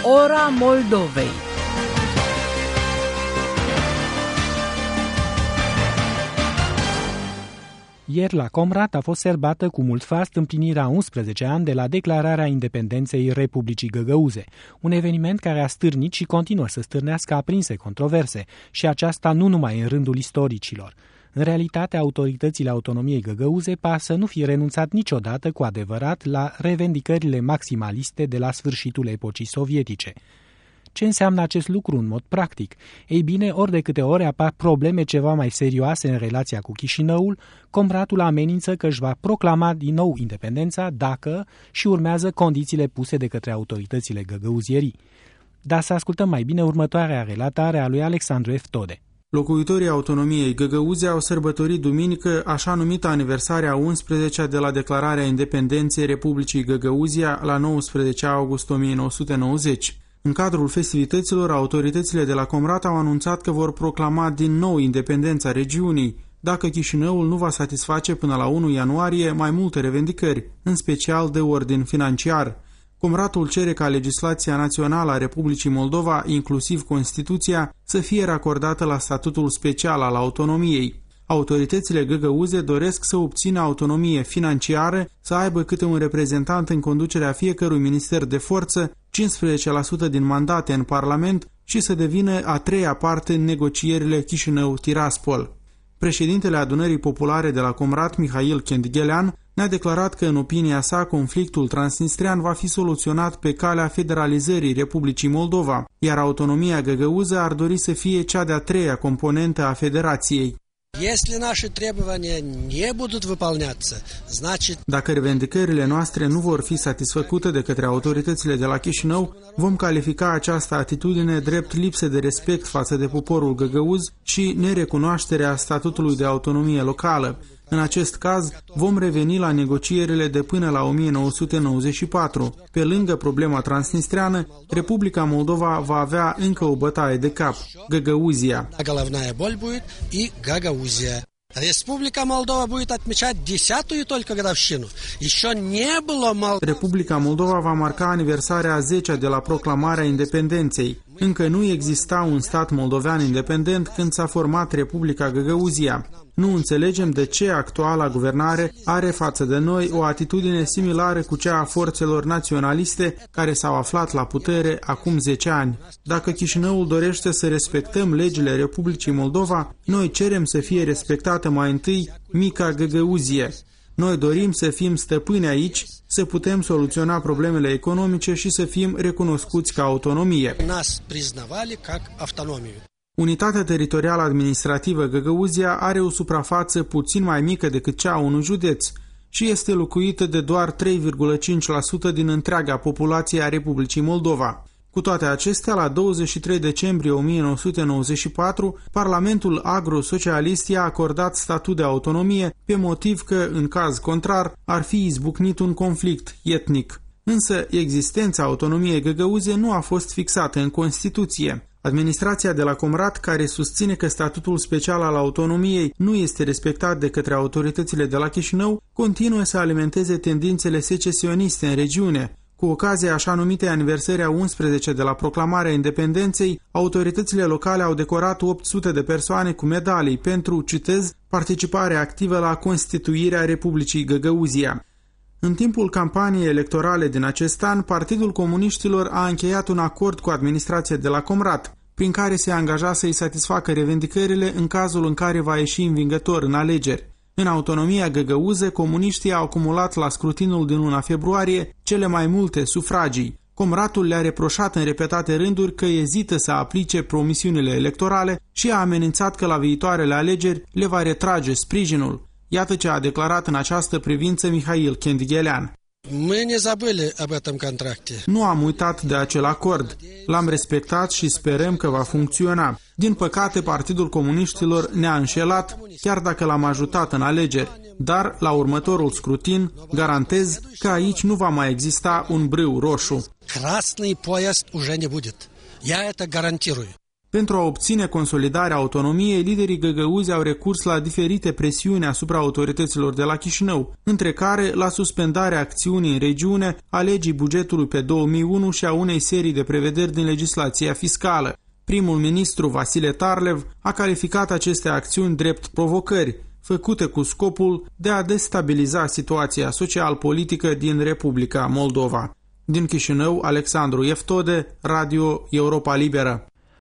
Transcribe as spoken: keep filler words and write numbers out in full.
Ora Moldovei. Ieri la Comrat a fost sărbată cu mult fast împlinirea unsprezece ani de la declararea independenței Republicii Găgăuze, un eveniment care a stârnit și continuă să stârnească aprinse controverse, și aceasta nu numai în rândul istoricilor. În realitate, autoritățile autonomiei Găgăuze par să nu fi renunțat niciodată cu adevărat la revendicările maximaliste de la sfârșitul epocii sovietice. Ce înseamnă acest lucru în mod practic? Ei bine, ori de câte ori apar probleme ceva mai serioase în relația cu Chișinăul, Comratul amenință că își va proclama din nou independența dacă și urmează condițiile puse de către autoritățile găgăuzierii. Dar să ascultăm mai bine următoarea relatare a lui Alexandru Eftode. Locuitorii autonomiei Găgăuze au sărbătorit duminică așa numita aniversare a unsprezecea de la declararea independenței Republicii Găgăuzia la nouăsprezece august o mie nouă sute nouăzeci. În cadrul festivităților, autoritățile de la Comrat au anunțat că vor proclama din nou independența regiunii, dacă Chișinăul nu va satisface până la întâi ianuarie mai multe revendicări, în special de ordin financiar. Comratul cere ca legislația națională a Republicii Moldova, inclusiv Constituția, să fie racordată la statutul special al autonomiei. Autoritățile găgăuze doresc să obțină autonomie financiară, să aibă câte un reprezentant în conducerea fiecărui minister de forță, cincisprezece la sută din mandate în Parlament și să devină a treia parte în negocierile Chișinău-Tiraspol. Președintele Adunării Populare de la Comrat, Mihail Kendighelean, ne-a declarat că, în opinia sa, conflictul transnistrian va fi soluționat pe calea federalizării Republicii Moldova, iar autonomia găgăuză ar dori să fie cea de-a treia componentă a federației. Dacă revendicările noastre nu vor fi satisfăcute de către autoritățile de la Chișinău, vom califica această atitudine drept lipsă de respect față de poporul găgăuz și nerecunoașterea statutului de autonomie locală. În acest caz, vom reveni la negocierile de până la o mie nouă sute nouăzeci și patru. Pe lângă problema transnistreană, Republica Moldova va avea încă o bătaie de cap, Găgăuzia. Republica Moldova будет отмечать десятую только годовщину. Еще не было Мол... Republica Moldova va marca aniversarea a zecea de la proclamarea independenței. Încă nu exista un stat moldovean independent când s-a format Republica Găgăuzia. Nu înțelegem de ce actuala guvernare are față de noi o atitudine similară cu cea a forțelor naționaliste care s-au aflat la putere acum zece ani. Dacă Chișinăul dorește să respectăm legile Republicii Moldova, noi cerem să fie respectată mai întâi mica Găgăuzie. Noi dorim să fim stăpâni aici, să putem soluționa problemele economice și să fim recunoscuți ca autonomie. Unitatea teritorială administrativă Găgăuzia are o suprafață puțin mai mică decât cea a unui județ și este locuită de doar trei virgulă cinci la sută din întreaga populație a Republicii Moldova. Cu toate acestea, la douăzeci și trei decembrie o mie nouă sute nouăzeci și patru, Parlamentul agro-socialist i-a acordat statut de autonomie pe motiv că, în caz contrar, ar fi izbucnit un conflict etnic. Însă, existența autonomiei găgăuze nu a fost fixată în Constituție. Administrația de la Comrat, care susține că statutul special al autonomiei nu este respectat de către autoritățile de la Chișinău, continuă să alimenteze tendințele secesioniste în regiune. Cu ocazia așa numitei aniversări a unsprezece de la proclamarea independenței, autoritățile locale au decorat opt sute de persoane cu medalii pentru, citez, participare activă la constituirea Republicii Găgăuzia. În timpul campaniei electorale din acest an, Partidul Comuniștilor a încheiat un acord cu administrația de la Comrat, prin care se angaja să-i satisfacă revendicările în cazul în care va ieși învingător în alegeri. În autonomia găgăuză, comuniștii au acumulat la scrutinul din luna februarie cele mai multe sufragii. Comratul le-a reproșat în repetate rânduri că ezită să aplice promisiunile electorale și a amenințat că la viitoarele alegeri le va retrage sprijinul. Iată ce a declarat în această privință Mihail Kendighelean. Nu am uitat de acel acord. L-am respectat și sperăm că va funcționa. Din păcate, Partidul Comuniștilor ne-a înșelat, chiar dacă l-am ajutat în alegeri. Dar, la următorul scrutin, garantez că aici nu va mai exista un brâu roșu. Pentru a obține consolidarea autonomiei, liderii găgăuzi au recurs la diferite presiuni asupra autorităților de la Chișinău, între care la suspendarea acțiunii în regiune, a legii bugetului pe două mii unu și a unei serii de prevederi din legislația fiscală. Primul ministru Vasile Tarlev a calificat aceste acțiuni drept provocări, făcute cu scopul de a destabiliza situația social-politică din Republica Moldova. Din Chișinău, Alexandru Eftode, Radio Europa Liberă.